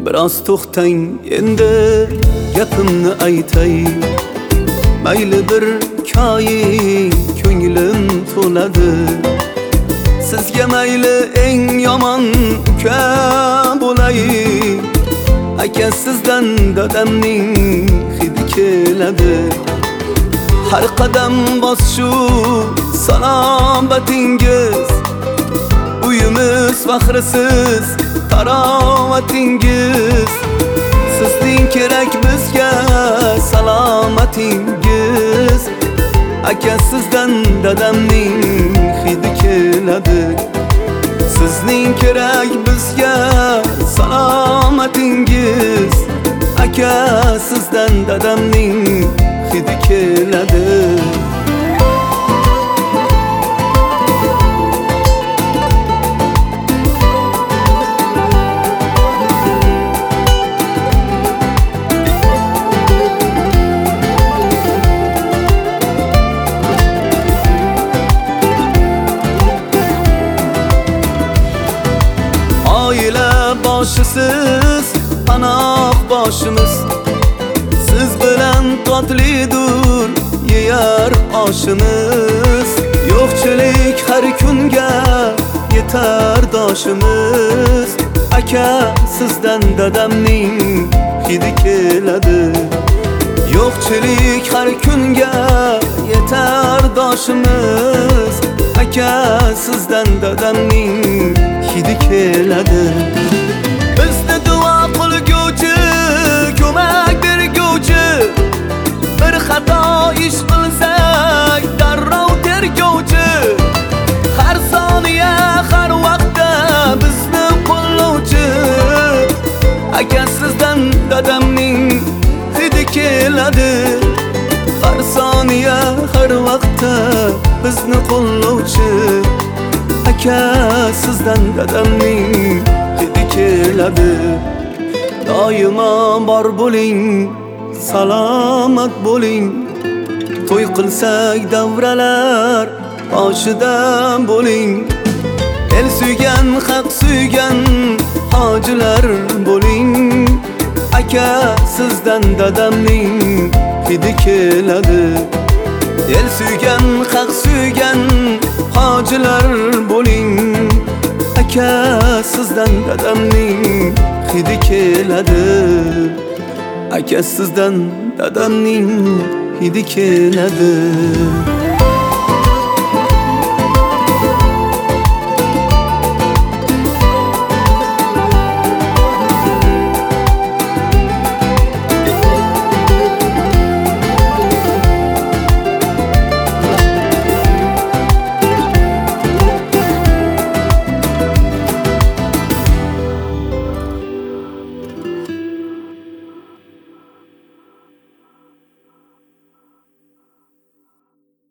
Biroz to'xtang endi gapimni aytay. Mayli bir koying ko'nglim to'ladi. Sizga mayli eng yomon uka bo'lay. Aka sizdan dadamning hidi keladi. Har qadam bosishu salomatingiz, uyimiz faxrisiz tarovatingiz. Sizning kerak bizga salomatingiz. Aka sizdan dadamning hidi keladi. Sizning kerak bizga salomatingiz. Aka sizdan dadamning hidi keladi. Oila boshisiz, panoh boshimiz. Siz bilan totlidur yeyar oshimiz. Yo'qchilik har kunga yetar doshimiz. Aka sizdan dadamning hidi keladi. Yo'qchilik har kunga yetar doshimiz. Aka sizdan dadamning hidi keladi. Bizni duo qilguvchi, ko'mak berguvchi, bir xato ish qilsak darrov tergovchi, har soniya har vaqtda bizni qo'llovchi. Aka sizdan dadamning hidi keladi. Har soniya har vaqtda bizni qo'llovchi. Aka sizdan dadamning hidi keladi. Doimo bor bo'ling, salomat bo'ling. To'y qilsak davralar boshida bo'ling. El suygan, haq suygan hojilar bo'ling. Aka sizdan dadamning hidi keladi. El suygan, haq suygan hojilar bo'ling. Aka sizdan dadamning hidi keladi. Aka sizdan dadamning hidi keladi.